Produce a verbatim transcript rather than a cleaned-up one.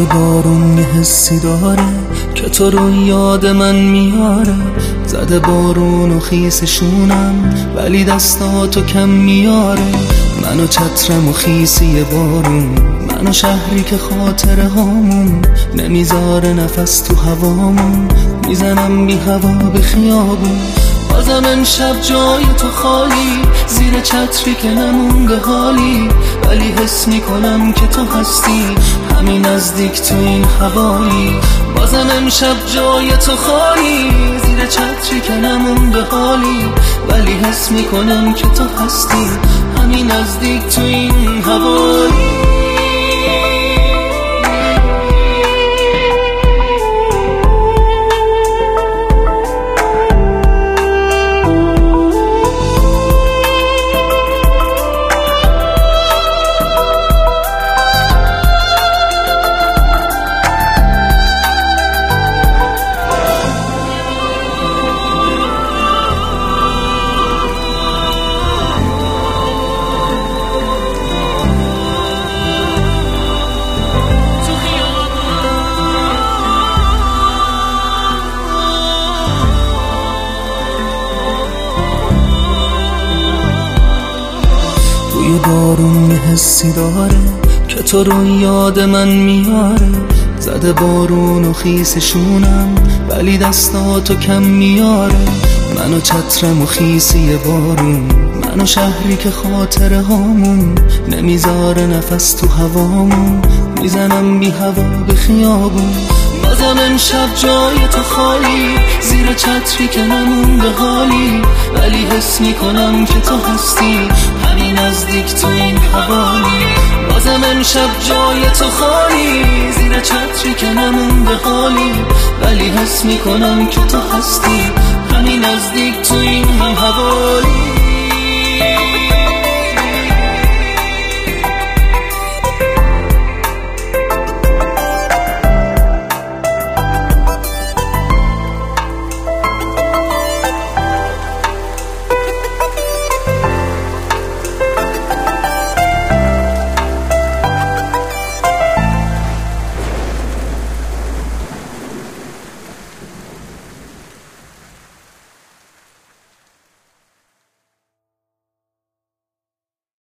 بوی بارون یه حسی داره که تو رو یاد من میاره. زده بارون و خیسشونم ولی دستاتو کم میاره. منو چترم و خیسی بارون، منو شهری که خاطره هامون نمیذاره نفس تو هوامون. میزنم بی هوا به خیابون، بازم امشب جای تو خالی. زیر چتری که نمونده حالی، ولی حس میکنم که تو هستی همین نزدیک تو این هوایی. بازم امشب جای تو خالی. زیر چتری که نمونده حالی، ولی حس میکنم که تو هستی همین نزدیک تو این هوایی. بوی بارون یه حسی داره که تو رو یاد من میاره. زده بارون و خیسشونم ولی دستاتو کم میاره. منو چترم و خیسی بارون، منو شهری که خاطره هامون نمیذاره نفس تو هوامون. میزنم بی هوا به خیابون، بازم امشب جای تو خالی. زیر چتری که نمونده حالی، ولی حس میکنم که تو هستی همین نزدیک تو این هوایی. بازم امشب جای تو خالی. زیر چتری که نمونده حالی، ولی حس میکنم که تو هستی همین نزدیک تو این هوایی.